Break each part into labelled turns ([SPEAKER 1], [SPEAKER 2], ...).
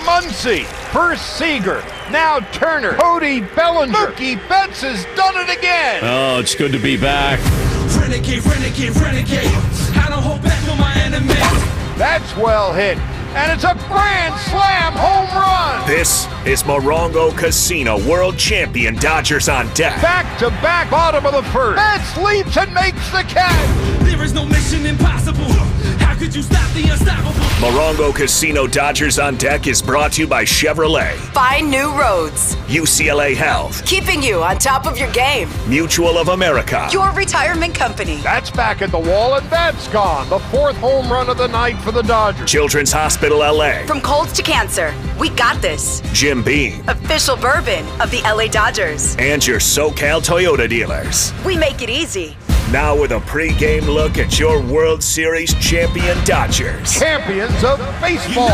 [SPEAKER 1] Muncy. First Seager. Now Turner. Cody Bellinger. Mookie Betts has done it again.
[SPEAKER 2] Oh, it's good to be back.
[SPEAKER 3] Renegade, renegade, renegade. I don't hold back on my enemies.
[SPEAKER 1] That's well hit. And it's a grand slam home run.
[SPEAKER 4] This is Morongo Casino World Champion Dodgers on deck.
[SPEAKER 1] Back-to-back bottom of the first. Betts leaps and makes the catch.
[SPEAKER 3] There is no mission impossible. How could you stop the unstoppable?
[SPEAKER 4] Morongo Casino Dodgers on deck is brought to you by Chevrolet.
[SPEAKER 5] Find new roads.
[SPEAKER 4] UCLA Health.
[SPEAKER 5] Keeping you on top of your game.
[SPEAKER 4] Mutual of America.
[SPEAKER 5] Your retirement company.
[SPEAKER 1] That's back at the wall, and that's gone. The fourth home run of the night for the Dodgers.
[SPEAKER 4] Children's Hospital LA.
[SPEAKER 5] From colds to cancer, we got this.
[SPEAKER 4] Jim Beam.
[SPEAKER 5] Official bourbon of the LA Dodgers.
[SPEAKER 4] And your SoCal Toyota dealers.
[SPEAKER 5] We make it easy.
[SPEAKER 4] Now with a pre-game look at your World Series champion Dodgers.
[SPEAKER 1] Champions of baseball.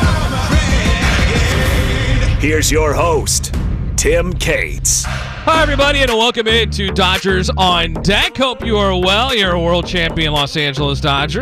[SPEAKER 4] Here's your host, Tim Cates.
[SPEAKER 6] Hi, everybody, and welcome into Dodgers on Deck. Hope you are well. You're a world champion Los Angeles Dodgers,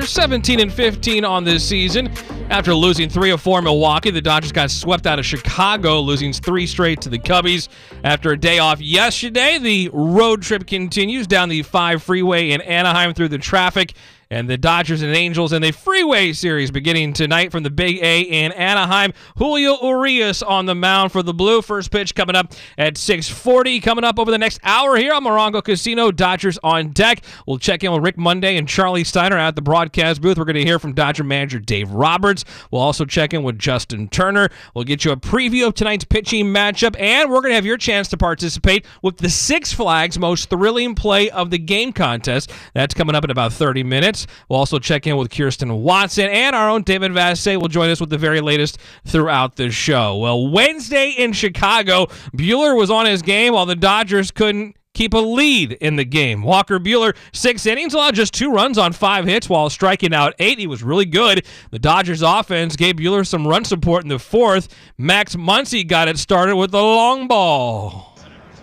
[SPEAKER 6] 17-15 on this season. After losing 3 of 4 in Milwaukee, the Dodgers got swept out of Chicago, losing 3 straight to the Cubbies. After a day off yesterday, the road trip continues down the 5 freeway in Anaheim through the traffic. And the Dodgers and Angels in the Freeway Series beginning tonight from the Big A in Anaheim. Julio Urias on the mound for the Blue. First pitch coming up at 6:40. Coming up over the next hour here on Morongo Casino, Dodgers on Deck. We'll check in with Rick Monday and Charlie Steiner at the broadcast booth. We're going to hear from Dodger manager Dave Roberts. We'll also check in with Justin Turner. We'll get you a preview of tonight's pitching matchup, and we're going to have your chance to participate with the Six Flags Most Thrilling Play of the Game contest. That's coming up in about 30 minutes. We'll also check in with Kirsten Watson, and our own David Vassay will join us with the very latest throughout the show. Well, Wednesday in Chicago, Buehler was on his game while the Dodgers couldn't keep a lead in the game. Walker Buehler, 6 innings, allowed just 2 runs on 5 hits while striking out 8. He was really good. The Dodgers offense gave Buehler some run support in the 4th. Max Muncy got it started with the long ball.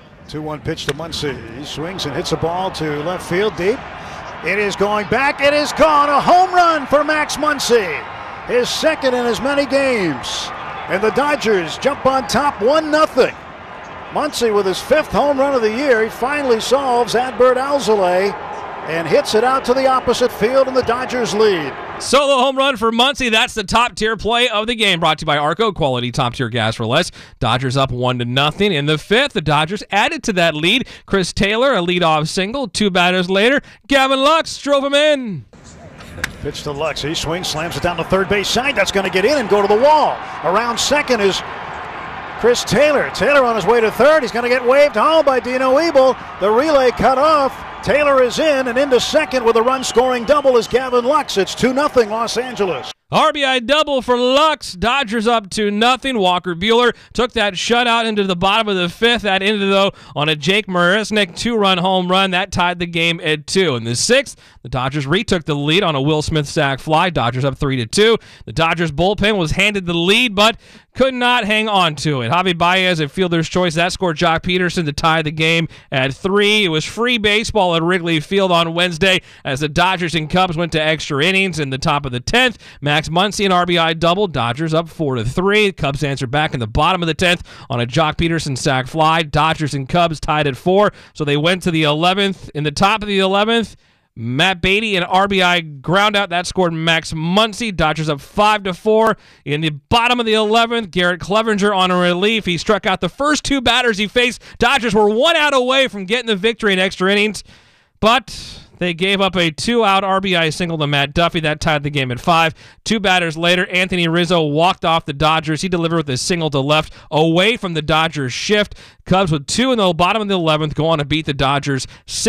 [SPEAKER 7] 2-1 pitch to Muncy. He swings and hits a ball to left field deep. It is going back. It is gone. A home run for Max Muncy. His second in as many games. And the Dodgers jump on top 1-0. Muncy with his 5th home run of the year. He finally solves Adbert Alzolay and hits it out to the opposite field, and the Dodgers lead.
[SPEAKER 6] Solo home run for Muncy. That's the top-tier play of the game, brought to you by Arco, quality top-tier gas for less. Dodgers up 1-0. In the 5th, the Dodgers added to that lead. Chris Taylor, a leadoff single. 2 batters later, Gavin Lux drove him in.
[SPEAKER 7] Pitch to Lux. He swings, slams it down the third base side. That's going to get in and go to the wall. Around second is Chris Taylor. Taylor on his way to third. He's going to get waved home by Dino Ebel. The relay cut off. Taylor is in, and into second with a run-scoring double is Gavin Lux. It's 2-0 Los Angeles.
[SPEAKER 6] RBI double for Lux. Dodgers up 2-0. Walker Buehler took that shutout into the bottom of the 5th. That ended, though, on a Jake Marisnick 2-run home run. That tied the game at 2. In the 6th, the Dodgers retook the lead on a Will Smith sac fly. Dodgers up 3-2. The Dodgers bullpen was handed the lead, but could not hang on to it. Javi Baez at fielder's choice. That scored Jock Peterson to tie the game at 3. It was free baseball at Wrigley Field on Wednesday as the Dodgers and Cubs went to extra innings. In the top of the 10th, Max Muncy an RBI double. Dodgers up 4-3. Cubs answered back in the bottom of the 10th on a Jock Peterson sac fly. Dodgers and Cubs tied at 4, so they went to the 11th. In the top of the 11th, Matt Beatty, an RBI ground out. That scored Max Muncy. Dodgers up 5-4. In the bottom of the 11th, Garrett Clevenger on a relief. He struck out the first 2 batters he faced. Dodgers were 1 out away from getting the victory in extra innings, but they gave up a 2-out RBI single to Matt Duffy. That tied the game at 5. 2 batters later, Anthony Rizzo walked off the Dodgers. He delivered with a single to left away from the Dodgers shift. Cubs with 2 in the bottom of the 11th go on to beat the Dodgers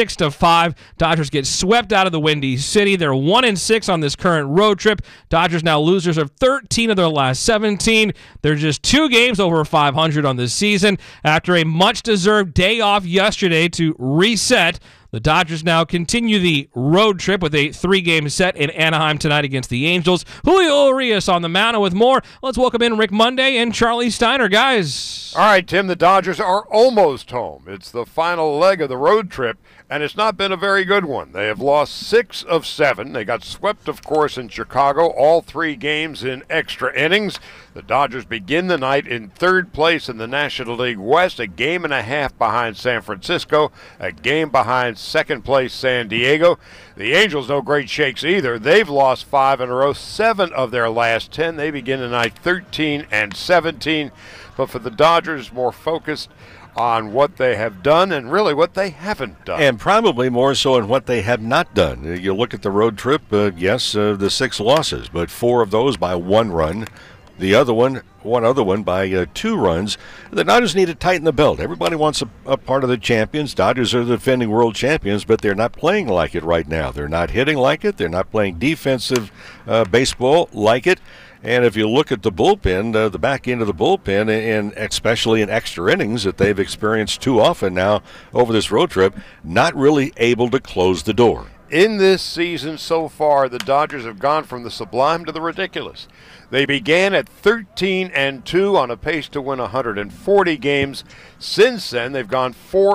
[SPEAKER 6] 6-5. Dodgers get swept out of the Windy City. They're 1-6 on this current road trip. Dodgers now losers of 13 of their last 17. They're just 2 games over 500 on this season. After a much-deserved day off yesterday to reset, the Dodgers now continue the road trip with a 3-game set in Anaheim tonight against the Angels. Julio Urias on the mound, and with more, let's welcome in Rick Monday and Charlie Steiner. Guys.
[SPEAKER 1] All right, Tim, the Dodgers are almost home. It's the final leg of the road trip, And it's not been a very good one. They have lost 6 of 7. They got swept, of course, in Chicago, all 3 games in extra innings. The Dodgers begin the night in 3rd place in the National League West, a game and a half behind San Francisco, a game behind 2nd place San Diego. The Angels, no great shakes either. They've lost 5 in a row, 7 of their last 10. They begin the night 13 and 17. But for the Dodgers, more focused on what they have done and really what they haven't done.
[SPEAKER 2] And probably more so in what they have not done. You look at the road trip, the 6 losses, but 4 of those by 1 run. One other one by 2 runs. The Dodgers need to tighten the belt. Everybody wants a part of the champions. Dodgers are the defending world champions, but they're not playing like it right now. They're not hitting like it. They're not playing defensive baseball like it. And if you look at the bullpen, the back end of the bullpen, and especially in extra innings that they've experienced too often now over this road trip, not really able to close the door.
[SPEAKER 1] In this season so far, the Dodgers have gone from the sublime to the ridiculous. They began at 13-2 on a pace to win 140 games. Since then, they've gone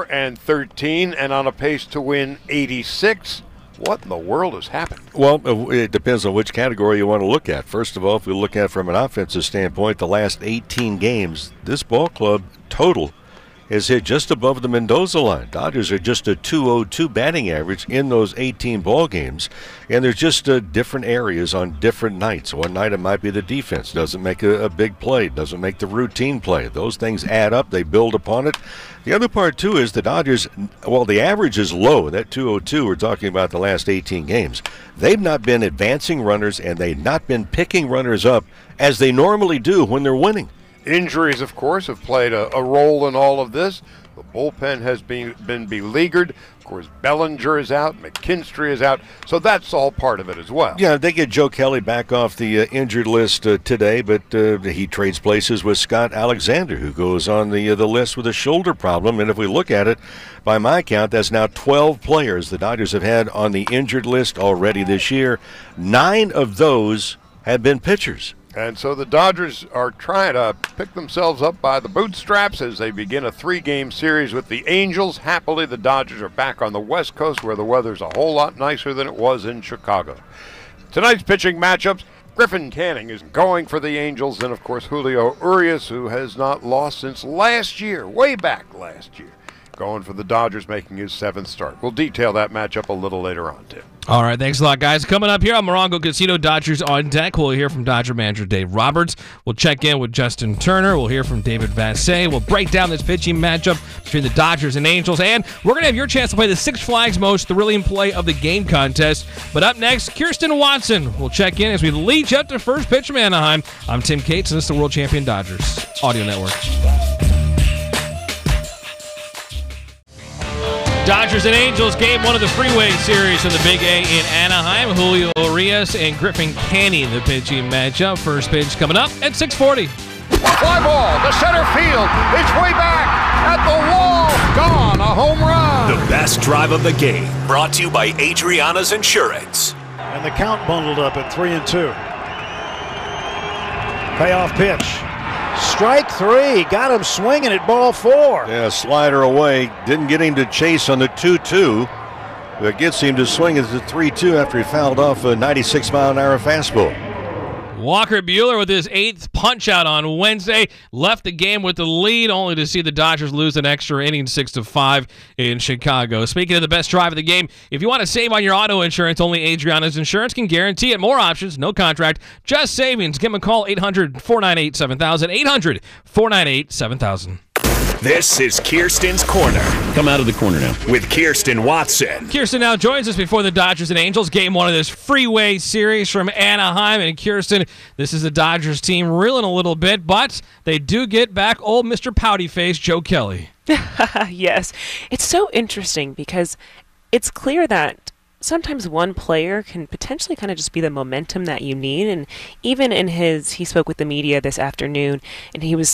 [SPEAKER 1] 4-13 and on a pace to win 86. What in the world has happened?
[SPEAKER 2] Well, it depends on which category you want to look at. First of all, if we look at it from an offensive standpoint, the last 18 games, this ball club total has hit just above the Mendoza line. Dodgers are just a .202 batting average in those 18 ball games, and there's just different areas on different nights. One night it might be the defense doesn't make a big play, doesn't make the routine play. Those things add up, they build upon it. The other part, too, is the Dodgers, while the average is low, that .202 we're talking about the last 18 games, they've not been advancing runners and they've not been picking runners up as they normally do when they're winning.
[SPEAKER 1] Injuries, of course, have played a role in all of this. The bullpen has been beleaguered. Of course, Bellinger is out, McKinstry is out, so that's all part of it as well.
[SPEAKER 2] Yeah, they get Joe Kelly back off the injured list today, but he trades places with Scott Alexander, who goes on the list with a shoulder problem. And if we look at it, by my count, that's now 12 players the Dodgers have had on the injured list already this year. 9 of those have been pitchers.
[SPEAKER 1] And so the Dodgers are trying to pick themselves up by the bootstraps as they begin a 3-game series with the Angels. Happily, the Dodgers are back on the West Coast where the weather's a whole lot nicer than it was in Chicago. Tonight's pitching matchups, Griffin Canning is going for the Angels, and of course Julio Urias, who has not lost since last year, way back last year, going for the Dodgers, making his 7th start. We'll detail that matchup a little later on, Tim.
[SPEAKER 6] All right, thanks a lot, guys. Coming up here on Morongo Casino, Dodgers on deck. We'll hear from Dodger manager Dave Roberts. We'll check in with Justin Turner. We'll hear from David Vassegh. We'll break down this pitching matchup between the Dodgers and Angels. And we're going to have your chance to play the Six Flags Most Thrilling Play of the Game contest. But up next, Kirsten Watson will check in as we lead you up to first pitch from Anaheim. I'm Tim Cates, and this is the World Champion Dodgers Audio Network. Dodgers and Angels, game 1 of the Freeway Series in the Big A in Anaheim. Julio Urias and Griffin Canning, the pitching matchup. First pitch coming up at 6:40.
[SPEAKER 1] Fly ball to center field. It's way back at the wall. Gone. A home run.
[SPEAKER 4] The best drive of the game, brought to you by Adriana's Insurance.
[SPEAKER 7] And the count bundled up at 3-2. Payoff pitch. Strike 3. Got him swinging at ball 4.
[SPEAKER 2] Yeah, slider away. Didn't get him to chase on the 2-2. But gets him to swing at the 3-2 after he fouled off a 96-mile-an-hour fastball.
[SPEAKER 6] Walker Buehler with his 8th punch-out on Wednesday left the game with the lead, only to see the Dodgers lose an extra inning 6-5 in Chicago. Speaking of the best drive of the game, if you want to save on your auto insurance, only Adriana's Insurance can guarantee it. More options, no contract, just savings. Give them a call, 800-498-7000, 800-498-7000.
[SPEAKER 4] This is Kirsten's Corner.
[SPEAKER 8] Come out of the corner now.
[SPEAKER 4] With Kirsten Watson.
[SPEAKER 6] Kirsten now joins us before the Dodgers and Angels, game 1 of this Freeway Series from Anaheim. And Kirsten, this is the Dodgers team reeling a little bit, but they do get back old Mr. Pouty Face, Joe Kelly.
[SPEAKER 9] Yes. It's so interesting because it's clear that sometimes one player can potentially kind of just be the momentum that you need. And even in he spoke with the media this afternoon, and he was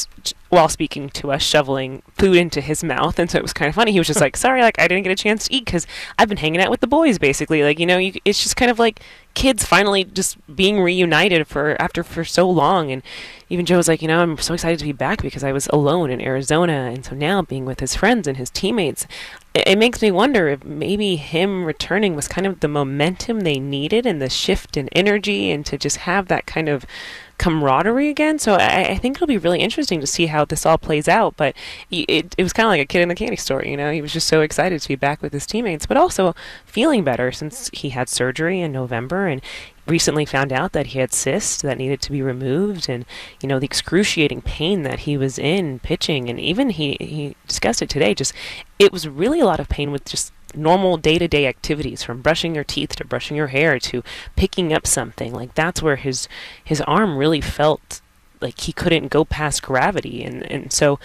[SPEAKER 9] while speaking to us, shoveling food into his mouth. And so it was kind of funny. He was just like, sorry, like, I didn't get a chance to eat because I've been hanging out with the boys, basically. Like, it's just kind of like kids finally just being reunited for so long. And even Joe was like, I'm so excited to be back because I was alone in Arizona. And so now being with his friends and his teammates, it makes me wonder if maybe him returning was kind of the momentum they needed and the shift in energy and to just have that kind of camaraderie again. So I think it'll be really interesting to see how this all plays out. But it was kind of like a kid in a candy store, He was just so excited to be back with his teammates, but also feeling better since he had surgery in November and recently found out that he had cysts that needed to be removed, and the excruciating pain that he was in pitching. And even he discussed it today, just it was really a lot of pain with just normal day-to-day activities, from brushing your teeth to brushing your hair to picking up something. Like, that's where his arm really felt like he couldn't go past gravity, and so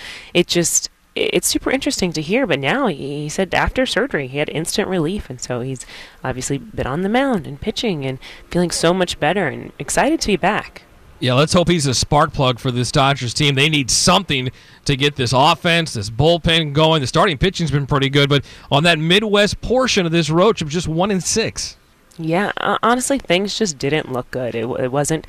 [SPEAKER 9] it's super interesting to hear. But now he said after surgery he had instant relief, and so he's obviously been on the mound and pitching and feeling so much better and excited to be back.
[SPEAKER 6] Yeah, let's hope he's a spark plug for this Dodgers team. They need something to get this offense, this bullpen going. The starting pitching's been pretty good, but on that Midwest portion of this road trip, just 1-6.
[SPEAKER 9] Yeah, honestly, things just didn't look good. It wasn't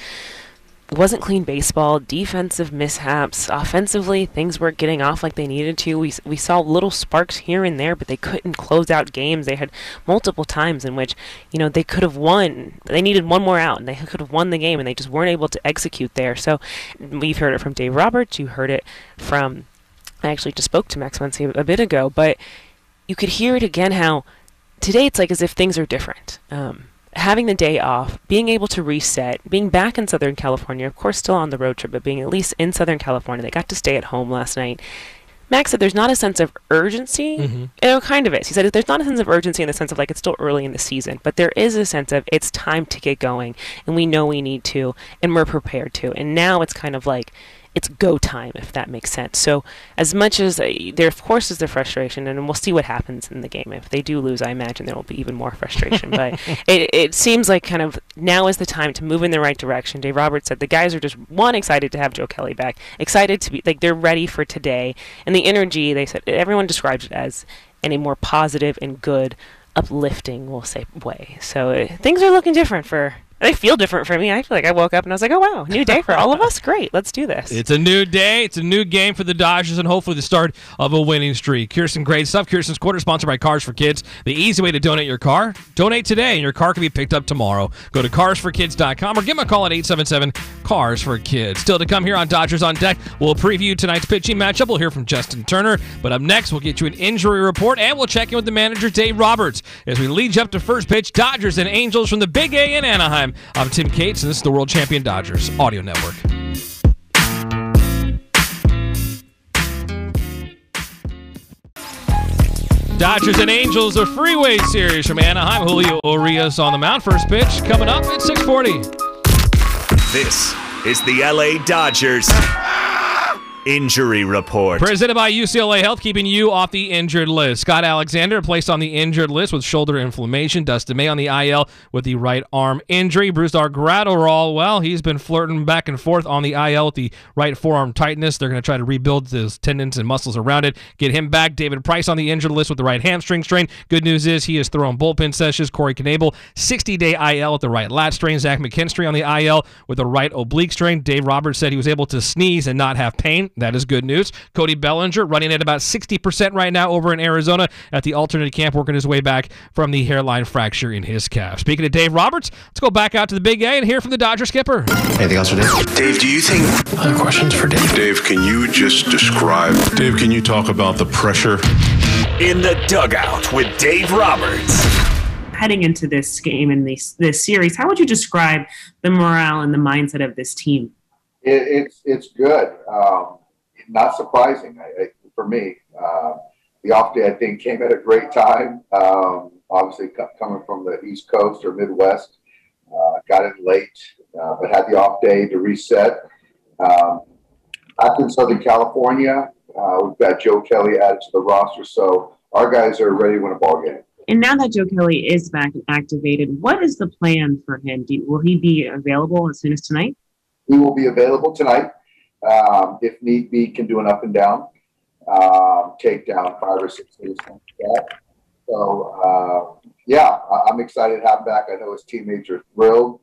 [SPEAKER 9] clean baseball, defensive mishaps. Offensively, things weren't getting off like they needed to. We saw little sparks here and there, but they couldn't close out games. They had multiple times in which, they could have won. They needed one more out, and they could have won the game, and they just weren't able to execute there. So we've heard it from Dave Roberts. You heard it from, I actually just spoke to Max Muncy a bit ago, but you could hear it again how today it's like as if things are different. Having the day off, being able to reset, being back in Southern California, of course still on the road trip, but being at least in Southern California. They got to stay at home last night. Max said there's not a sense of urgency. Mm-hmm. It kind of is. He said there's not a sense of urgency in the sense of like it's still early in the season, but there is a sense of it's time to get going, and we know we need to, and we're prepared to. And now it's kind of like it's go time, if that makes sense. So as much as there, of course, is the frustration, and we'll see what happens in the game. If they do lose, I imagine there will be even more frustration. But it seems like kind of now is the time to move in the right direction. Dave Roberts said the guys are just, excited to have Joe Kelly back, excited to be, like, they're ready for today. And the energy, they said, everyone describes it as in a more positive and good, uplifting, we'll say, way. So things are looking different for... They feel different for me. I feel like I woke up and I was like, oh, wow, new day for all of us. Great, let's do this.
[SPEAKER 6] It's a new day. It's a new game for the Dodgers and hopefully the start of a winning streak. Kirsten, great stuff. Kirsten's Quarter, sponsored by Cars for Kids. The easy way to donate your car. Donate today and your car can be picked up tomorrow. Go to carsforkids.com or give them a call at 877-CARS-FOR-KIDS. Still to come here on Dodgers on Deck, we'll preview tonight's pitching matchup. We'll hear from Justin Turner. But up next, we'll get you an injury report and we'll check in with the manager, Dave Roberts, as we lead you up to first pitch. Dodgers and Angels from the Big A in Anaheim. I'm Tim Cates, and this is the World Champion Dodgers Audio Network. Dodgers and Angels, a freeway series from Anaheim. Julio Urias on the mound. First pitch coming up at 6:40.
[SPEAKER 4] This is the LA Dodgers Injury Report.
[SPEAKER 6] Presented by UCLA Health, keeping you off the injured list. Scott Alexander placed on the injured list with shoulder inflammation. Dustin May on the IL with the right arm injury. Brusdar Graterol, well, he's been flirting back and forth on the IL with the right forearm tightness. They're going to try to rebuild those tendons and muscles around it, get him back. David Price on the injured list with the right hamstring strain. Good news is he is throwing bullpen sessions. Corey Knebel, 60-day IL with the right lat strain. Zach McKinstry on the IL with the right oblique strain. Dave Roberts said he was able to sneeze and not have pain. That is good news. Cody Bellinger running at about 60% right now over in Arizona at the alternate camp, working his way back from the hairline fracture in his calf. Speaking of Dave Roberts, let's go back out to the Big A and hear from the Dodger skipper.
[SPEAKER 8] Anything else for Dave?
[SPEAKER 10] Dave, do you think...
[SPEAKER 8] Other questions for Dave?
[SPEAKER 10] Dave, can you just describe...
[SPEAKER 11] Dave, can you talk about the pressure?
[SPEAKER 4] In the Dugout with Dave Roberts.
[SPEAKER 12] Heading into this game and this series, how would you describe the morale and the mindset of this team?
[SPEAKER 13] It's good. Not surprising for me. The off day, I think, came at a great time. Obviously, coming from the East Coast or Midwest, got in late, but had the off day to reset. Up in Southern California, we've got Joe Kelly added to the roster, so our guys are ready to win a ball game.
[SPEAKER 12] And now that Joe Kelly is back and activated, what is the plan for him? Will he be available as soon as tonight?
[SPEAKER 13] He will be available tonight. if need be, can do an up and down, take down 5 or 6 hitters like that. So, I'm excited to have him back. I know his teammates are thrilled.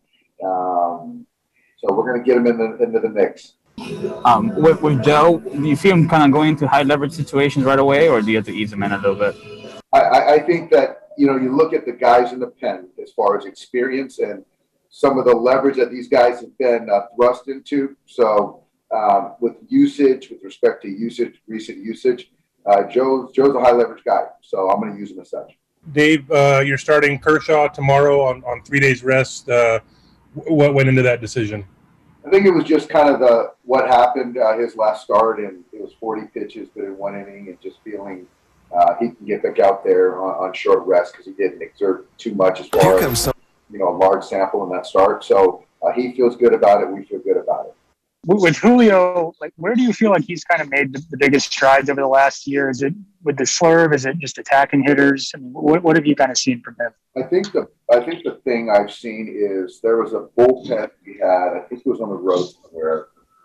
[SPEAKER 13] So we're going to get him into the mix.
[SPEAKER 14] With Joe, do you see him kind of going into high leverage situations right away, or do you have to ease him in a little bit?
[SPEAKER 13] I think that, you look at the guys in the pen as far as experience and some of the leverage that these guys have been thrust into. So with respect to recent usage, Joe's a high leverage guy. So I'm going to use him as such.
[SPEAKER 15] Dave, you're starting Kershaw tomorrow on 3 days rest. What went into that decision?
[SPEAKER 13] I think it was just kind of what happened his last start, and it was 40 pitches, but in 1 inning, and just feeling he can get back out there on short rest because he didn't exert too much as far as a large sample in that start. So he feels good about it. We feel good about it.
[SPEAKER 16] With Julio, where do you feel like he's kind of made the biggest strides over the last year? Is it with the slurve? Is it just attacking hitters? I mean, what have you kind of seen from him?
[SPEAKER 13] I think the thing I've seen is there was a bullpen we had. I think it was on the road somewhere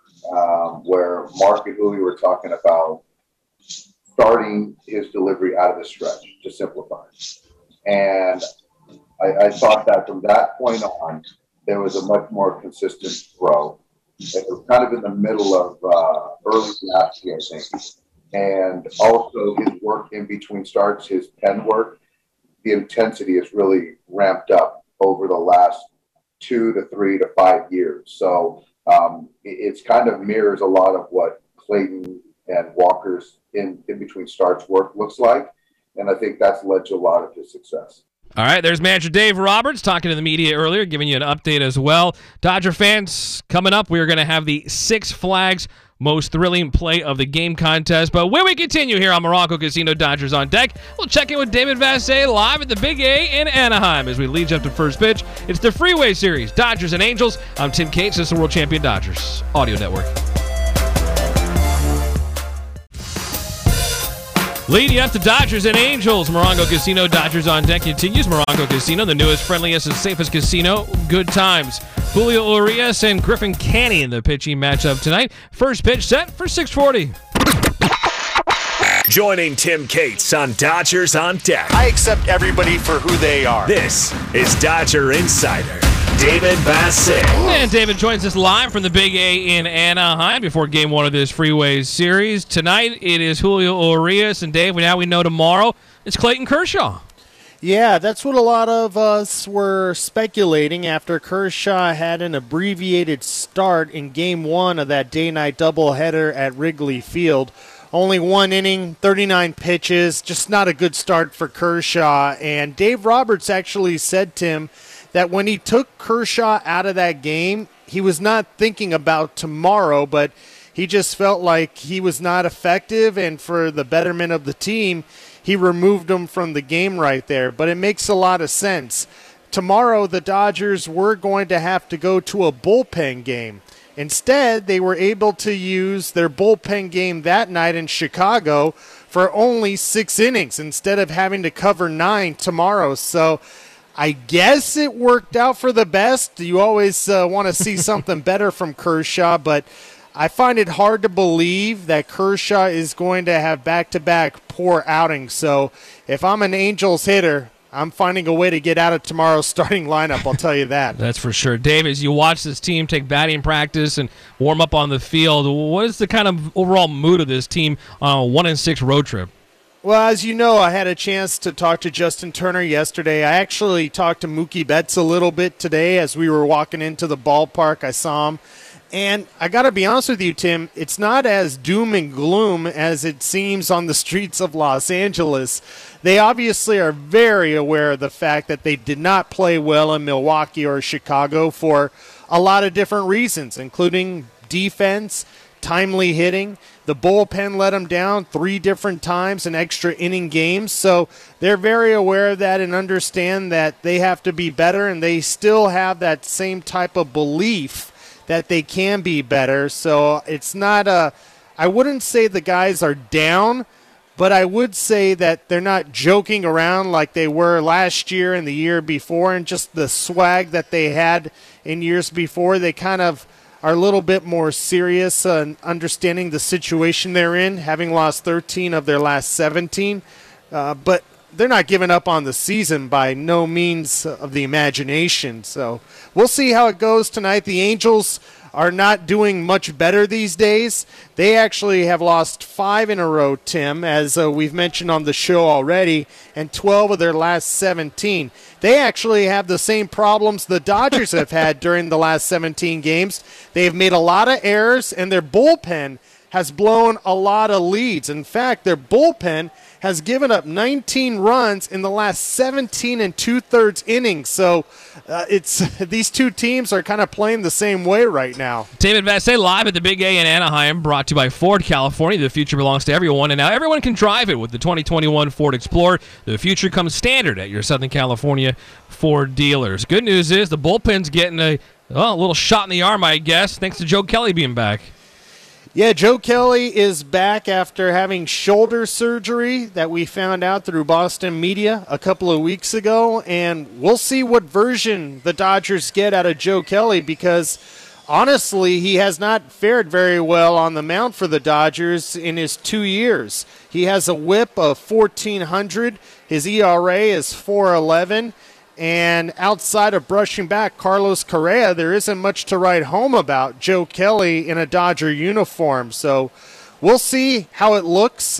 [SPEAKER 13] where Mark and Julio were talking about starting his delivery out of the stretch to simplify. And I thought that from that point on, there was a much more consistent throw. It was kind of in the middle of early last year, I think. And also his work in between starts, his pen work, the intensity has really ramped up over the last 2 to 3 to 5 years. So it's kind of mirrors a lot of what Clayton and Walker's in between starts work looks like. And I think that's led to a lot of his success.
[SPEAKER 6] All right, there's manager Dave Roberts talking to the media earlier, giving you an update as well. Dodger fans, coming up, we're going to have the Six Flags most thrilling play of the game contest. But when we continue here on Moronco Casino, Dodgers on deck, we'll check in with David Vassegh live at the Big A in Anaheim as we lead you up to first pitch. It's the Freeway Series, Dodgers and Angels. I'm Tim Cates. This is the World Champion Dodgers Audio Network. Leading up to Dodgers and Angels, Morongo Casino, Dodgers on deck continues. Morongo Casino, the newest, friendliest, and safest casino. Good times. Julio Urias and Griffin Canny in the pitching matchup tonight. First pitch set for 6:40.
[SPEAKER 4] Joining Tim Cates on Dodgers on Deck.
[SPEAKER 17] I accept everybody for who they are.
[SPEAKER 4] This is Dodger Insider David Vassegh.
[SPEAKER 6] And David joins us live from the Big A in Anaheim before Game 1 of this Freeway Series. Tonight it is Julio Urias, and Dave, now we know tomorrow it's Clayton Kershaw.
[SPEAKER 18] Yeah, that's what a lot of us were speculating after Kershaw had an abbreviated start in Game 1 of that day-night doubleheader at Wrigley Field. Only 1 inning, 39 pitches, just not a good start for Kershaw. And Dave Roberts actually said to him that when he took Kershaw out of that game, he was not thinking about tomorrow, but he just felt like he was not effective, and for the betterment of the team, he removed him from the game right there. But it makes a lot of sense. Tomorrow, the Dodgers were going to have to go to a bullpen game. Instead, they were able to use their bullpen game that night in Chicago for only 6 innings instead of having to cover 9 tomorrow. So I guess it worked out for the best. You always want to see something better from Kershaw, but I find it hard to believe that Kershaw is going to have back-to-back poor outings. So if I'm an Angels hitter, I'm finding a way to get out of tomorrow's starting lineup, I'll tell you that.
[SPEAKER 6] That's for sure. Dave, as you watch this team take batting practice and warm up on the field, what is the kind of overall mood of this team on a 1-6 road trip?
[SPEAKER 18] Well, as you know, I had a chance to talk to Justin Turner yesterday. I actually talked to Mookie Betts a little bit today as we were walking into the ballpark. I saw him. And I got to be honest with you, Tim, it's not as doom and gloom as it seems on the streets of Los Angeles. They obviously are very aware of the fact that they did not play well in Milwaukee or Chicago for a lot of different reasons, including defense, timely hitting. The bullpen let them down 3 different times in extra inning games. So they're very aware of that and understand that they have to be better, and they still have that same type of belief that they can be better. So it's not I wouldn't say the guys are down, but I would say that they're not joking around like they were last year and the year before, and just the swag that they had in years before. They kind of are a little bit more serious, understanding the situation they're in, having lost 13 of their last 17. But they're not giving up on the season by no means of the imagination. So we'll see how it goes tonight. The Angels are not doing much better these days. They actually have lost 5 in a row, Tim, as we've mentioned on the show already, and 12 of their last 17. They actually have the same problems the Dodgers have had during the last 17 games. They've made a lot of errors, and their bullpen has blown a lot of leads. In fact, their bullpen has given up 19 runs in the last 17 and 2/3 innings. So these two teams are kind of playing the same way right now.
[SPEAKER 6] David Vassay live at the Big A in Anaheim, brought to you by Ford California. The future belongs to everyone, and now everyone can drive it with the 2021 Ford Explorer. The future comes standard at your Southern California Ford dealers. Good news is the bullpen's getting a little shot in the arm, I guess, thanks to Joe Kelly being back.
[SPEAKER 18] Yeah, Joe Kelly is back after having shoulder surgery that we found out through Boston media a couple of weeks ago, and we'll see what version the Dodgers get out of Joe Kelly because, honestly, he has not fared very well on the mound for the Dodgers in his 2 years. He has a whip of 1,400. His ERA is 4.11. And outside of brushing back Carlos Correa, there isn't much to write home about Joe Kelly in a Dodger uniform. So we'll see how it looks.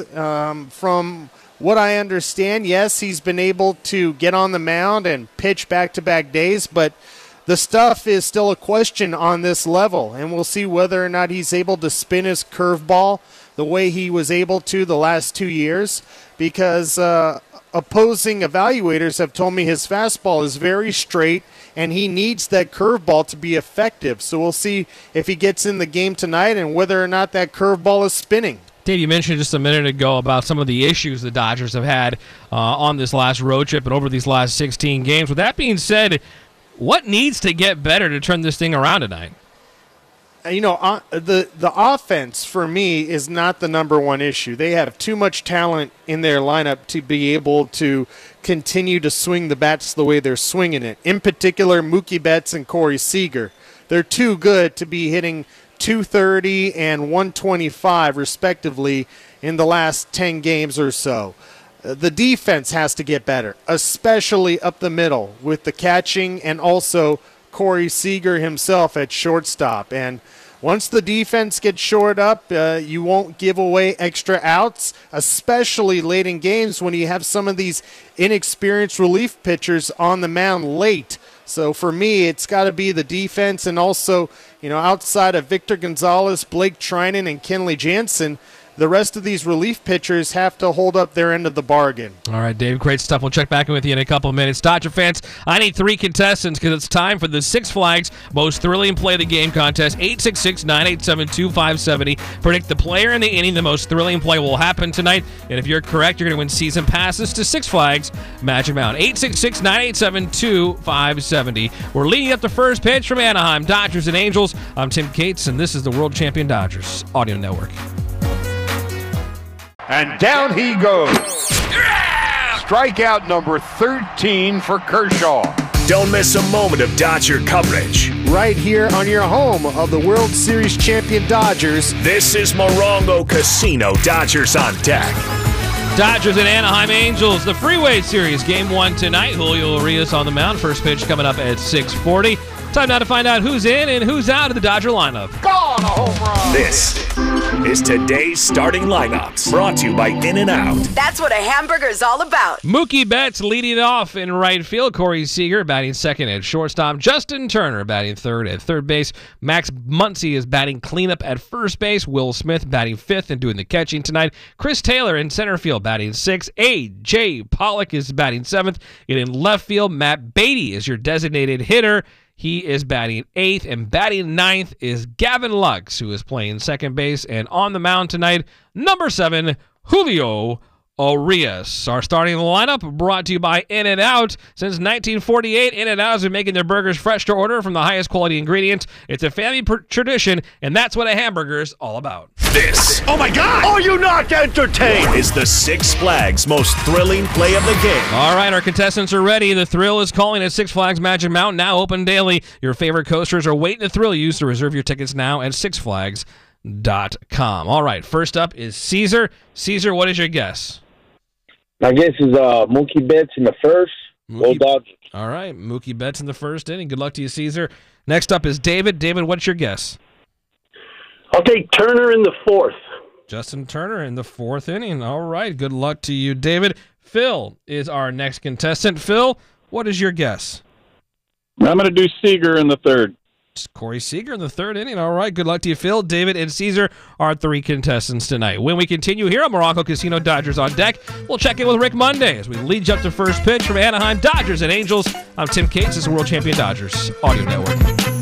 [SPEAKER 18] From what I understand, yes, he's been able to get on the mound and pitch back-to-back days, but the stuff is still a question on this level, and we'll see whether or not he's able to spin his curveball the way he was able to the last 2 years, because opposing evaluators have told me his fastball is very straight and he needs that curveball to be effective. So we'll see if he gets in the game tonight and whether or not that curveball is spinning.
[SPEAKER 6] Dave, you mentioned just a minute ago about some of the issues the Dodgers have had on this last road trip and over these last 16 games. With that being said, what needs to get better to turn this thing around tonight?
[SPEAKER 18] You know, the offense, for me, is not the number one issue. They have too much talent in their lineup to be able to continue to swing the bats the way they're swinging it. In particular, Mookie Betts and Corey Seager. They're too good to be hitting 230 and 125, respectively, in the last 10 games or so. The defense has to get better, especially up the middle with the catching and also Corey Seager himself at shortstop. And once the defense gets shored up, you won't give away extra outs, especially late in games when you have some of these inexperienced relief pitchers on the mound late. So for me, it's got to be the defense, and also, you know, outside of Victor Gonzalez, Blake Trinan, and Kenley Jansen, the rest of these relief pitchers have to hold up their end of the bargain.
[SPEAKER 6] All right, Dave, great stuff. We'll check back in with you in a couple of minutes. Dodger fans, I need 3 contestants because it's time for the Six Flags Most Thrilling Play of the Game contest. 866-987-2570. Predict the player in the inning the most thrilling play will happen tonight. And if you're correct, you're going to win season passes to Six Flags Magic Mountain. 866-987-2570. We're leading up the first pitch from Anaheim, Dodgers and Angels. I'm Tim Cates, and this is the World Champion Dodgers Audio Network.
[SPEAKER 1] And down he goes. Strikeout number 13 for Kershaw.
[SPEAKER 4] Don't miss a moment of Dodger coverage.
[SPEAKER 18] Right here on your home of the World Series champion Dodgers.
[SPEAKER 4] This is Morongo Casino. Dodgers on deck.
[SPEAKER 6] Dodgers and Anaheim Angels, the Freeway Series. Game 1 tonight. Julio Urias on the mound. First pitch coming up at 6:40. Time now to find out who's in and who's out of the Dodger lineup.
[SPEAKER 1] Gone, a home run.
[SPEAKER 4] This is today's starting lineups, brought to you by In-N-Out.
[SPEAKER 5] That's what a hamburger is all about.
[SPEAKER 6] Mookie Betts leading off in right field. Corey Seager batting second at shortstop. Justin Turner batting third at third base. Max Muncy is batting cleanup at first base. Will Smith batting fifth and doing the catching tonight. Chris Taylor in center field batting sixth. A.J. Pollock is batting seventh. And in left field, Matt Beatty is your designated hitter. He is batting eighth, and batting ninth is Gavin Lux, who is playing second base. And on the mound tonight, number 7, Julio Arias. Our starting lineup brought to you by In-N-Out. Since 1948, In-N-Out has been making their burgers fresh to order from the highest quality ingredients. It's a family tradition, and that's what a hamburger is all about.
[SPEAKER 4] This, oh my God, are you not entertained? Is the Six Flags most thrilling play of the game.
[SPEAKER 6] All right, our contestants are ready. The thrill is calling at Six Flags Magic Mountain, now open daily. Your favorite coasters are waiting to thrill you, so reserve your tickets now at sixflags.com. All right, first up is Caesar. Caesar, what is your guess?
[SPEAKER 19] My guess is Mookie Betts in the first. Go Dodgers.
[SPEAKER 6] All right, Mookie Betts in the first inning. Good luck to you, Caesar. Next up is David. David, what's your guess?
[SPEAKER 19] I'll take Turner in the fourth.
[SPEAKER 6] Justin Turner in the fourth inning. All right, good luck to you, David. Phil is our next contestant. Phil, what is your guess?
[SPEAKER 20] I'm going to do Seager in the third.
[SPEAKER 6] Corey Seager in the third inning. All right, good luck to you, Phil. David and Caesar are three contestants tonight. When we continue here on Morocco Casino Dodgers on Deck, we'll check in with Rick Monday as we lead you up to first pitch from Anaheim Dodgers and Angels. I'm Tim Cates. This is World Champion Dodgers Audio Network.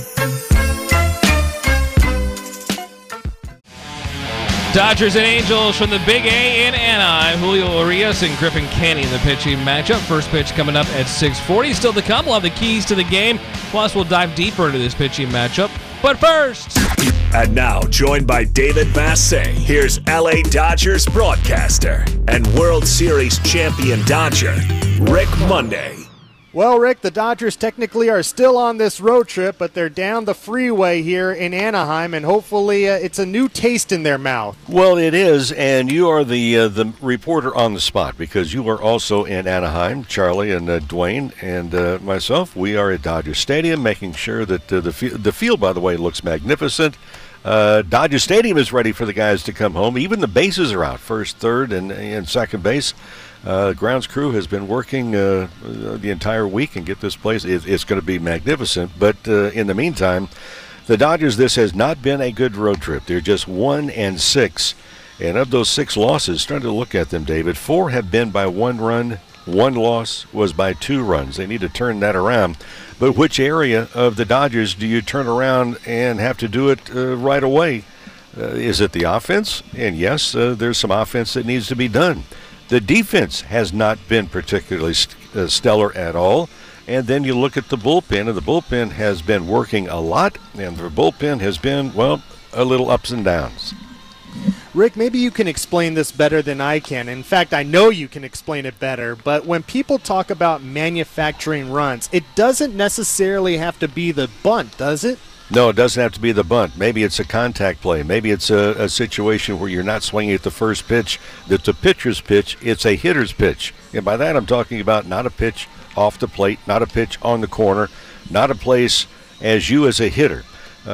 [SPEAKER 6] Dodgers and Angels from the Big A in Anaheim. Julio Urias and Griffin Canning in the pitching matchup. First pitch coming up at 6:40. Still to come, we'll have the keys to the game. Plus, we'll dive deeper into this pitching matchup. But first...
[SPEAKER 4] And now, joined by David Massey, here's LA Dodgers broadcaster and World Series champion Dodger, Rick Monday.
[SPEAKER 18] Well, Rick, the Dodgers technically are still on this road trip, but they're down the freeway here in Anaheim, and hopefully it's a new taste in their mouth.
[SPEAKER 2] Well, it is, and you are the reporter on the spot because you are also in Anaheim. Charlie and Dwayne and myself, we are at Dodger Stadium, making sure that the field, by the way, looks magnificent. Dodger Stadium is ready for the guys to come home. Even the bases are out, first, third, and second base. Grounds crew has been working the entire week and get this place. It's going to be magnificent. But in the meantime, the Dodgers, this has not been a good road trip. They're just 1-6. And of those 6 losses, starting to look at them, David, 4 have been by 1 run. 1 loss was by 2 runs. They need to turn that around. But which area of the Dodgers do you turn around and have to do it right away? Is it the offense? And yes, there's some offense that needs to be done. The defense has not been particularly stellar at all. And then you look at the bullpen, and the bullpen has been working a lot, and the bullpen has been, well, a little ups and downs.
[SPEAKER 18] Rick, maybe you can explain this better than I can. In fact, I know you can explain it better, but when people talk about manufacturing runs, it doesn't necessarily have to be the bunt, does it?
[SPEAKER 2] No, it doesn't have to be the bunt. Maybe it's a contact play. Maybe it's a situation where you're not swinging at the first pitch. That's a pitcher's pitch. It's a hitter's pitch. And by that I'm talking about not a pitch off the plate, not a pitch on the corner, not a place as you as a hitter.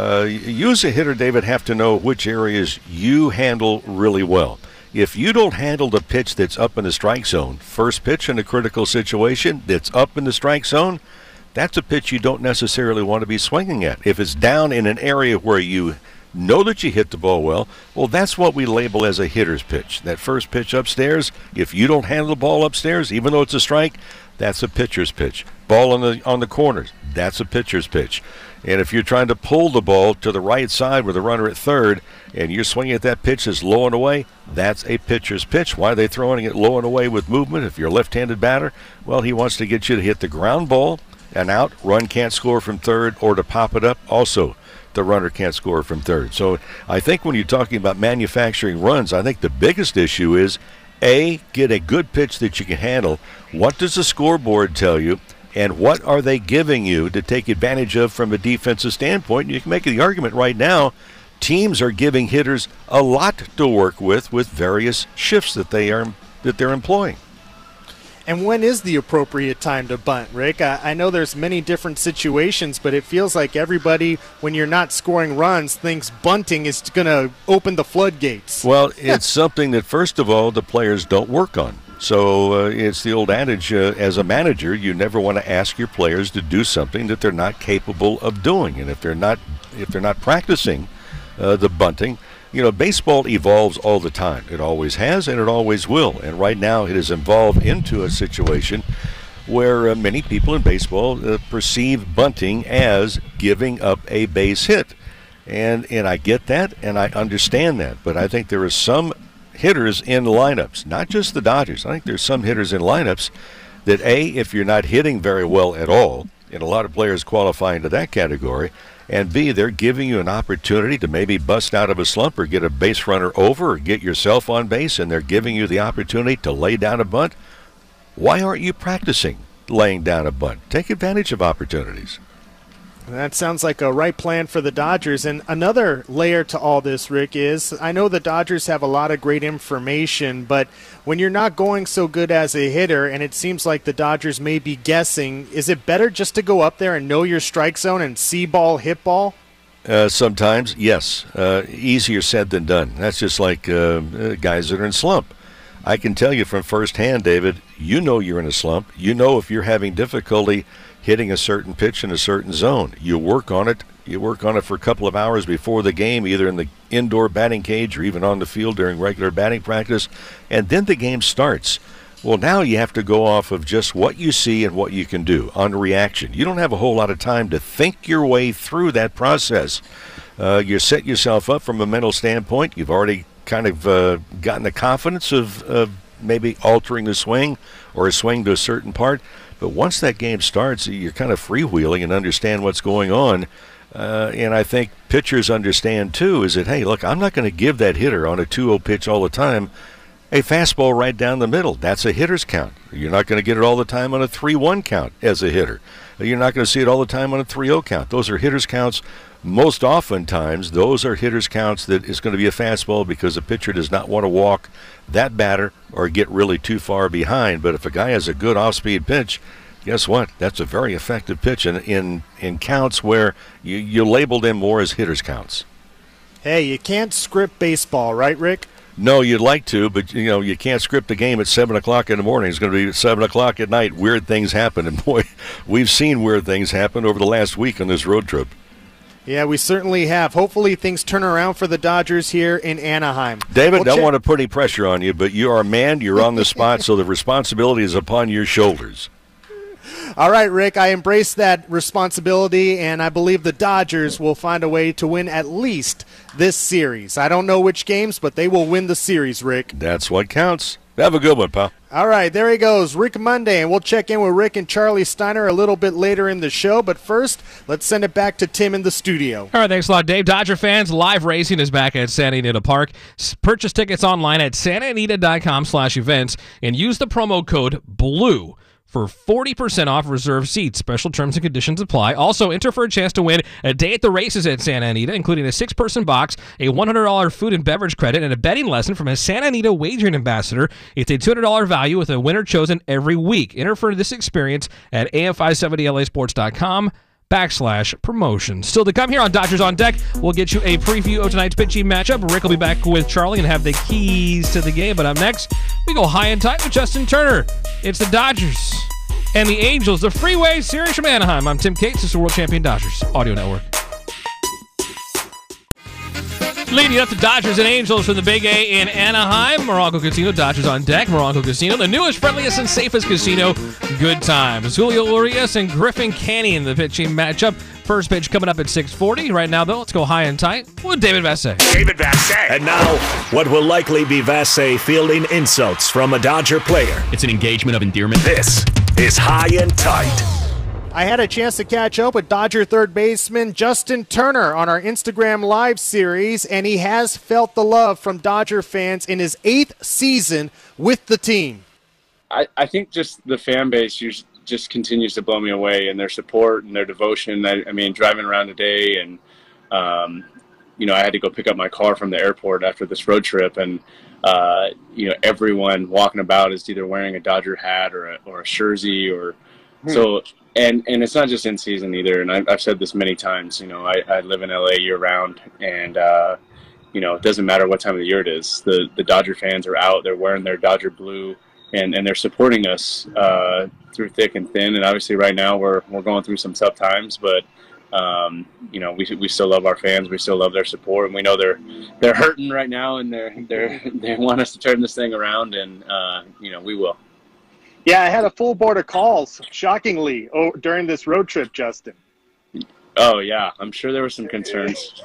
[SPEAKER 2] You as a hitter, David, have to know which areas you handle really well. If you don't handle the pitch that's up in the strike zone, first pitch in a critical situation that's up in the strike zone, that's a pitch you don't necessarily want to be swinging at. If it's down in an area where you know that you hit the ball well, that's what we label as a hitter's pitch. That first pitch upstairs, if you don't handle the ball upstairs, even though it's a strike, that's a pitcher's pitch. Ball on the corners, that's a pitcher's pitch. And if you're trying to pull the ball to the right side with a runner at third and you're swinging at that pitch that's low and away, that's a pitcher's pitch. Why are they throwing it low and away with movement? If you're a left-handed batter, well, he wants to get you to hit the ground ball and out, run can't score from third, or to pop it up, also the runner can't score from third. So I think when you're talking about manufacturing runs, I think the biggest issue is, A, get a good pitch that you can handle. What does the scoreboard tell you, and what are they giving you to take advantage of from a defensive standpoint? And you can make the argument right now, teams are giving hitters a lot to work with various shifts that they're employing.
[SPEAKER 18] And when is the appropriate time to bunt, Rick? I know there's many different situations, but it feels like everybody, when you're not scoring runs, thinks bunting is going to open the floodgates.
[SPEAKER 2] Well, it's something that, first of all, the players don't work on. So it's the old adage, as a manager, you never want to ask your players to do something that they're not capable of doing. And if they're not practicing the bunting, baseball evolves all the time. It always has, and it always will. And right now it has evolved into a situation where many people in baseball perceive bunting as giving up a base hit. And I get that, and I understand that. But I think there is some hitters in lineups, not just the Dodgers. I think there's some hitters in lineups that, A, if you're not hitting very well at all, and a lot of players qualify into that category, and B, they're giving you an opportunity to maybe bust out of a slump or get a base runner over or get yourself on base, and they're giving you the opportunity to lay down a bunt. Why aren't you practicing laying down a bunt? Take advantage of opportunities.
[SPEAKER 18] That sounds like a right plan for the Dodgers. And another layer to all this, Rick, is I know the Dodgers have a lot of great information, but when you're not going so good as a hitter and it seems like the Dodgers may be guessing, is it better just to go up there and know your strike zone and see ball, hit ball?
[SPEAKER 2] Sometimes, yes. Easier said than done. That's just like guys that are in slump. I can tell you from firsthand, David, you know you're in a slump. You know if you're having difficulty hitting a certain pitch in a certain zone. You work on it. You work on it for a couple of hours before the game, either in the indoor batting cage or even on the field during regular batting practice, and then the game starts. Well, now you have to go off of just what you see and what you can do on reaction. You don't have a whole lot of time to think your way through that process. You set yourself up from a mental standpoint. You've already kind of gotten the confidence of maybe altering the swing or a swing to a certain part. But once that game starts, you're kind of freewheeling and understand what's going on. And I think pitchers understand, too, is that, hey, look, I'm not going to give that hitter on a 2-0 pitch all the time a fastball right down the middle. That's a hitter's count. You're not going to get it all the time on a 3-1 count as a hitter. You're not going to see it all the time on a 3-0 count. Those are hitter's counts. Most oftentimes, those are hitter's counts that is going to be a fastball because a pitcher does not want to walk that batter or get really too far behind. But if a guy has a good off-speed pitch, guess what? That's a very effective pitch in counts where you label them more as hitter's counts.
[SPEAKER 18] Hey, you can't script baseball, right, Rick?
[SPEAKER 2] No, you'd like to, but you can't script the game at 7 o'clock in the morning. It's going to be at 7 o'clock at night. Weird things happen, and boy, we've seen weird things happen over the last week on this road trip.
[SPEAKER 18] Yeah, we certainly have. Hopefully things turn around for the Dodgers here in Anaheim.
[SPEAKER 2] David, don't want to put any pressure on you, but you are a man. You're on the spot, so the responsibility is upon your shoulders.
[SPEAKER 18] All right, Rick, I embrace that responsibility, and I believe the Dodgers will find a way to win at least this series. I don't know which games, but they will win the series, Rick.
[SPEAKER 2] That's what counts. Have a good one, pal.
[SPEAKER 18] All right, there he goes, Rick Monday, and we'll check in with Rick and Charlie Steiner a little bit later in the show. But first, let's send it back to Tim in the studio.
[SPEAKER 6] All right, thanks a lot, Dave. Dodger fans, live racing is back at Santa Anita Park. Purchase tickets online at santaanita.com/events and use the promo code BLUE for 40% off reserved seats. Special terms and conditions apply. Also, enter for a chance to win a day at the races at Santa Anita, including a 6-person box, a $100 food and beverage credit, and a betting lesson from a Santa Anita wagering ambassador. It's a $200 value with a winner chosen every week. Enter for this experience at am570lasports.com/promotion. Still to come here on Dodgers on Deck, we'll get you a preview of tonight's pitching matchup. Rick will be back with Charlie and have the keys to the game. But up next, we go high and tight with Justin Turner. It's the Dodgers and the Angels, the Freeway Series from Anaheim. I'm Tim Cates. This is the World Champion Dodgers Audio Network. Leading up to Dodgers and Angels from the Big A in Anaheim, Morongo Casino, Dodgers on Deck, Morongo Casino, the newest, friendliest, and safest casino. Good times. Julio Urias and Griffin Canning, the pitching matchup. First pitch coming up at 6:40. Right now, though, let's go high and tight with David Vassegh.
[SPEAKER 4] David Vassegh. And now, what will likely be Vassegh fielding insults from a Dodger player.
[SPEAKER 21] It's an engagement of endearment.
[SPEAKER 4] This is High and Tight.
[SPEAKER 18] I had a chance to catch up with Dodger third baseman Justin Turner on our Instagram Live series, and he has felt the love from Dodger fans in his 8th season with the team.
[SPEAKER 22] I think just the fan base just continues to blow me away, and their support and their devotion. I mean, driving around today, and I had to go pick up my car from the airport after this road trip, and everyone walking about is either wearing a Dodger hat or a jersey, or so. And it's not just in season either. And I've said this many times. I live in LA year round, and it doesn't matter what time of the year it is. The Dodger fans are out. They're wearing their Dodger blue, and they're supporting us through thick and thin. And obviously, right now we're going through some tough times, but we still love our fans. We still love their support, and we know they're hurting right now, and they want us to turn this thing around, and we will.
[SPEAKER 18] Yeah, I had a full board of calls, shockingly, during this road trip, Justin.
[SPEAKER 22] Oh, yeah. I'm sure there were some concerns.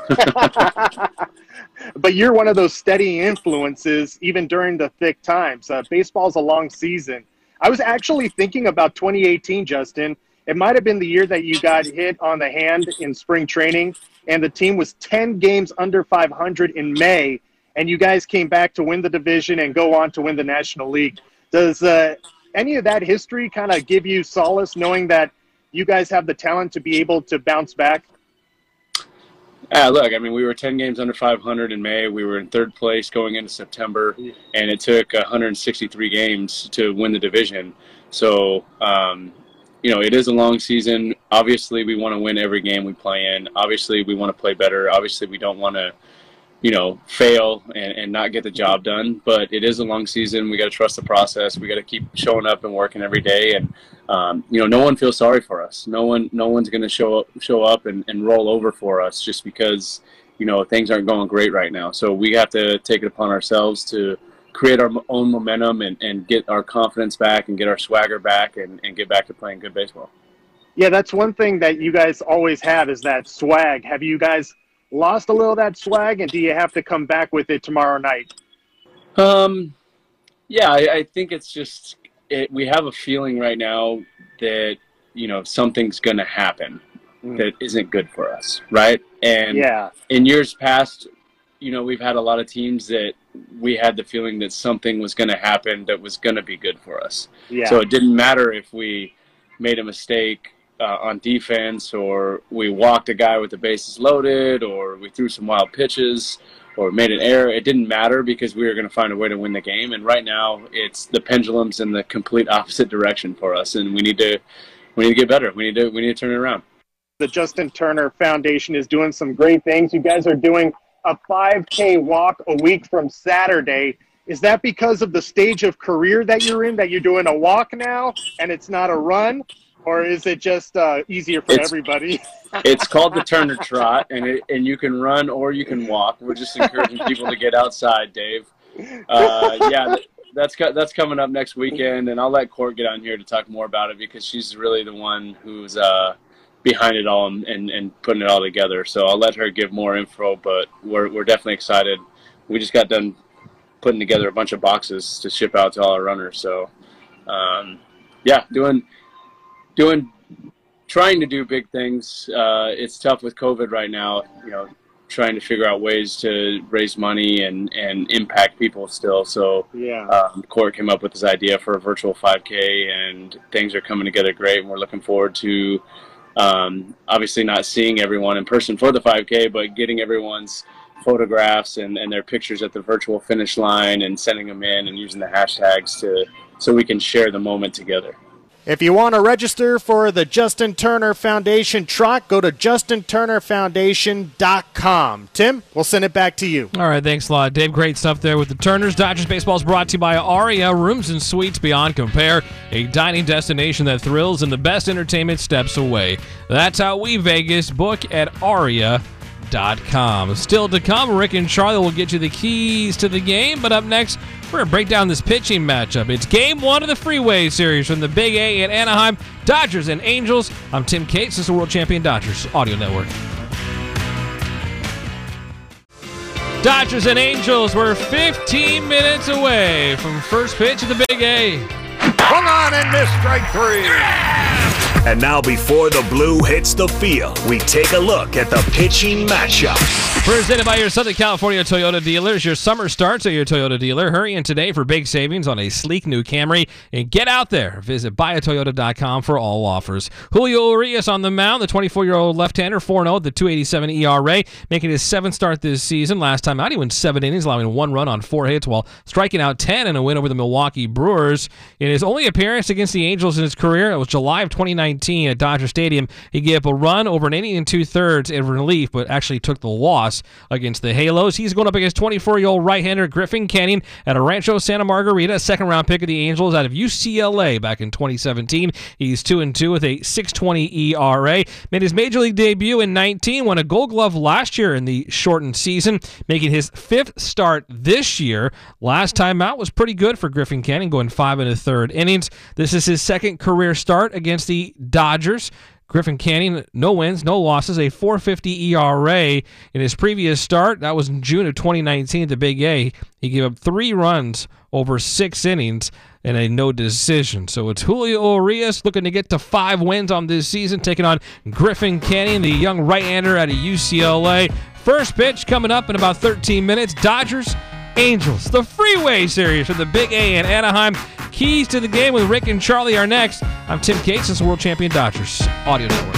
[SPEAKER 3] But you're one of those steady influences even during the thick times. Baseball's a long season. I was actually thinking about 2018, Justin. It might have been the year that you got hit on the hand in spring training, and the team was 10 games under 500 in May, and you guys came back to win the division and go on to win the National League. Does any of that history kind of give you solace knowing that you guys have the talent to be able to bounce back?
[SPEAKER 22] Look, I mean, we were 10 games under 500 in May. We were in third place going into September, and it took 163 games to win the division. So, it is a long season. Obviously, we want to win every game we play in. Obviously, we want to play better. Obviously, we don't want to, fail and not get the job done. But it is a long season. We got to trust the process. We got to keep showing up and working every day. And no one feels sorry for us. No one's going to show up and roll over for us just because things aren't going great right now. So we have to take it upon ourselves to create our own momentum and get our confidence back and get our swagger back and get back to playing good baseball.
[SPEAKER 3] Yeah, that's one thing that you guys always have is that swag. Have you guys lost a little of that swag, and do you have to come back with it tomorrow night?
[SPEAKER 22] Yeah, I think it's just we have a feeling right now that something's going to happen that isn't good for us, right? And in years past, we've had a lot of teams that we had the feeling that something was going to happen that was going to be good for us. Yeah. So it didn't matter if we made a mistake on defense, or we walked a guy with the bases loaded, or we threw some wild pitches, or made an error. It didn't matter because we were going to find a way to win the game. And right now, it's the pendulum's in the complete opposite direction for us, and we need to get better. We need to turn it around.
[SPEAKER 3] The Justin Turner Foundation is doing some great things. You guys are doing a 5K walk a week from Saturday. Is that because of the stage of career that you're in, that you're doing a walk now and it's not a run? Or is it just easier for everybody?
[SPEAKER 22] It's called the Turner Trot, and you can run or you can walk. We're just encouraging people to get outside, Dave. That's coming up next weekend, and I'll let Court get on here to talk more about it because she's really the one who's behind it all and putting it all together. So I'll let her give more info, but we're definitely excited. We just got done putting together a bunch of boxes to ship out to all our runners. So, trying to do big things. It's tough with COVID right now, trying to figure out ways to raise money and impact people still. So Court came up with this idea for a virtual 5K, and things are coming together great. And we're looking forward to obviously not seeing everyone in person for the 5K, but getting everyone's photographs and their pictures at the virtual finish line and sending them in and using the hashtags so we can share the moment together.
[SPEAKER 18] If you want to register for the Justin Turner Foundation Trot, go to justinturnerfoundation.com. Tim, we'll send it back to you.
[SPEAKER 6] All right, thanks a lot, Dave. Great stuff there with the Turners. Dodgers baseball is brought to you by Aria, rooms and suites beyond compare, a dining destination that thrills and the best entertainment steps away. That's how we Vegas book at Aria.com. Still to come, Rick and Charlie will get you the keys to the game, but up next, we're going to break down this pitching matchup. It's Game 1 of the Freeway Series from the Big A in Anaheim. Dodgers and Angels. I'm Tim Cates. This is the World Champion Dodgers Audio Network. Dodgers and Angels were 15 minutes away from first pitch of the Big A.
[SPEAKER 1] Hung on and missed strike 3.
[SPEAKER 4] And now before the blue hits the field, we take a look at the pitching matchup.
[SPEAKER 6] Presented by your Southern California Toyota dealers. Your summer starts at your Toyota dealer. Hurry in today for big savings on a sleek new Camry and get out there. Visit buyatoyota.com for all offers. Julio Urias on the mound, the 24-year-old left-hander, 4-0, the 2.87 ERA, making his 7th start this season. Last time out, he went 7 innings, allowing 1 run on 4 hits while striking out 10 in a win over the Milwaukee Brewers. In his only appearance against the Angels in his career, it was July of 2019 at Dodger Stadium. He gave up a run over an inning and 2/3 in relief, but actually took the loss against the Halos. He's going up against 24-year-old right-hander Griffin Canning at a Rancho Santa Margarita, second-round pick of the Angels out of UCLA back in 2017. He's 2-2 with a 6.20 ERA. Made his major league debut in 19, won a Gold Glove last year in the shortened season, making his 5th start this year. Last time out was pretty good for Griffin Canning, going 5 1/3 innings. This is his 2nd career start against the Dodgers. Griffin Canning, no wins, no losses, a 4.50 ERA in his previous start. That was in June of 2019 at the Big A. He gave up 3 runs over 6 innings and a no decision. So it's Julio Urias looking to get to 5 wins on this season, taking on Griffin Canning, the young right-hander out of UCLA. First pitch coming up in about 13 minutes. Dodgers, Angels, the Freeway Series from the Big A in Anaheim. Keys to the game with Rick and Charlie are next. I'm Tim Cates. This is World Champion Dodgers Audio Network.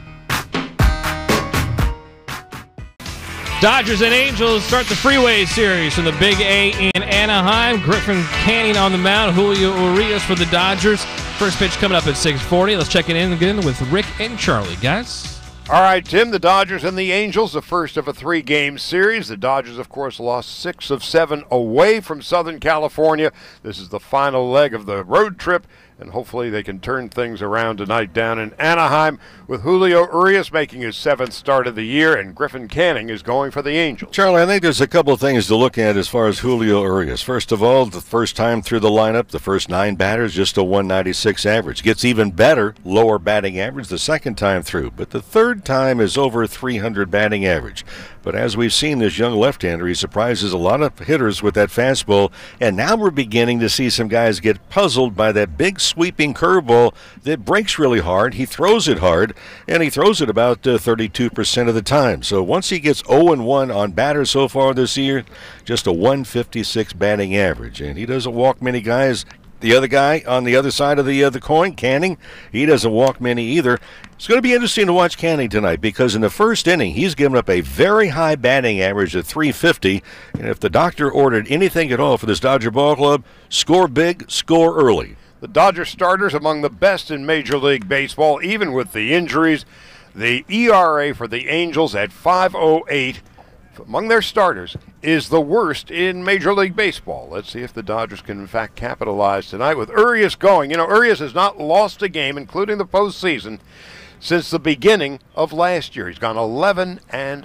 [SPEAKER 6] Dodgers and Angels start the Freeway Series from the Big A in Anaheim. Griffin Canning on the mound, Julio Urias for the Dodgers. First pitch coming up at 6:40. Let's check it in again with Rick and Charlie, guys.
[SPEAKER 1] All right, Tim, the Dodgers and the Angels, the first of a 3-game series. The Dodgers, of course, lost 6 of 7 away from Southern California. This is the final leg of the road trip, and hopefully they can turn things around tonight down in Anaheim with Julio Urias making his 7th start of the year, and Griffin Canning is going for the Angels.
[SPEAKER 2] Charlie, I think there's a couple of things to look at as far as Julio Urias. First of all, the first time through the lineup, the first 9 batters, just a 196 average. Gets even better, lower batting average the second time through, but the third time is over 300 batting average. But as we've seen, this young left-hander, he surprises a lot of hitters with that fastball, and now we're beginning to see some guys get puzzled by that big sweeping curveball that breaks really hard. He throws it hard, and he throws it about 32% of the time. So once he gets 0-1 on batters so far this year, just a 156 batting average, and he doesn't walk many guys. The other guy on the other side of the coin, Canning, he doesn't walk many either. It's going to be interesting to watch Canning tonight because in the first inning, he's given up a very high batting average of 350. And if the doctor ordered anything at all for this Dodger ball club, score big, score early.
[SPEAKER 1] The Dodger starters among the best in Major League Baseball, even with the injuries. The ERA for the Angels at 5.08 among their starters is the worst in Major League Baseball. Let's see if the Dodgers can, in fact, capitalize tonight with Urias going. You know, Urias has not lost a game, including the postseason, since the beginning of last year. He's gone 11-0.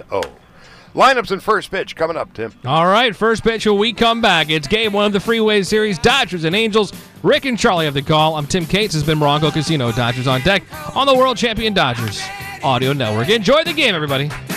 [SPEAKER 1] Lineups and first pitch coming up, Tim.
[SPEAKER 6] All right, first pitch when we come back. It's game 1 of the Freeway Series, Dodgers and Angels. Rick and Charlie have the call. I'm Tim Cates. This has been Morongo Casino. Dodgers on deck on the World Champion Dodgers Audio Network. Enjoy the game, everybody.